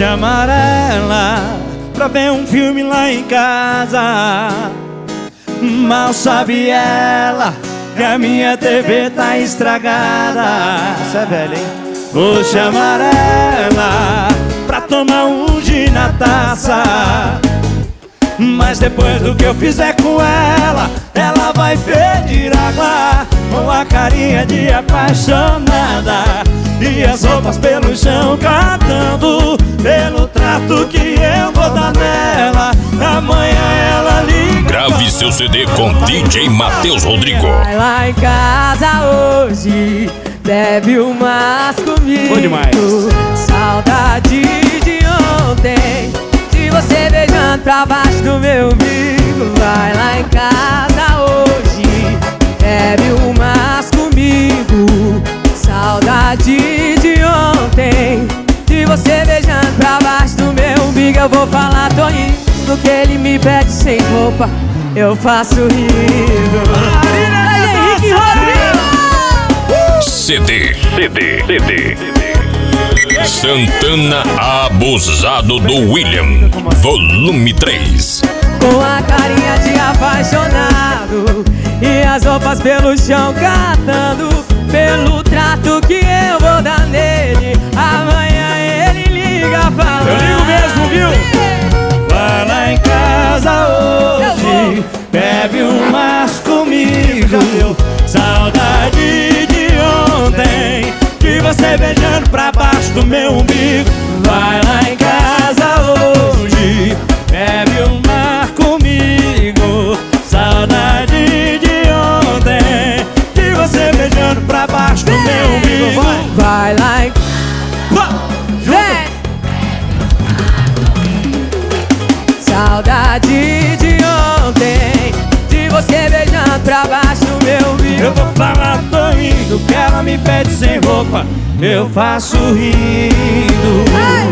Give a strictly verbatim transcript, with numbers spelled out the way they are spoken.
chamar ela pra ver um filme lá em casa. Mal sabe ela que a minha T V tá estragada. Você é velho, hein? Vou chamar ela pra tomar um gin na taça. Mas depois do que eu fizer com ela, ela vai pedir água com a carinha de apaixonada e as roupas pelo chão cantando pelo trato que eu vou dar nela. Amanhã ela liga. Grave seu C D com D J Matheus Rodrigo. Vai lá em casa hoje, bebe umas comigo. Bom demais. Saudade de ontem, de você beijando pra baixo do meu umbigo. Vai lá em casa hoje, bebe umas comigo. Saudade de ontem, de você beijando pra baixo do meu umbigo. Eu vou falar, tô indo, que ele me pede sem roupa, eu faço rindo. Henrique Rodrigo! C D, C D, C D. Santana Abusado do William, volume três. Com a carinha de apaixonado e as roupas pelo chão catando pelo trato que eu vou dar nele. Amanhã ele liga falando. Eu ligo mesmo, viu? Vai lá em casa hoje, bebe umas comigo. Saudade de ontem, de você beijando pra baixo do meu umbigo. Vai lá em casa hoje, bebe uma comigo. Saudade de ontem, de você beijando pra baixo do meu umbigo. Vai, vai lá em... Vem! Saudade de ontem, de você beijando pra baixo do meu umbigo. eu vou falar, tô indo, que ela me pede sem roupa, eu faço rindo.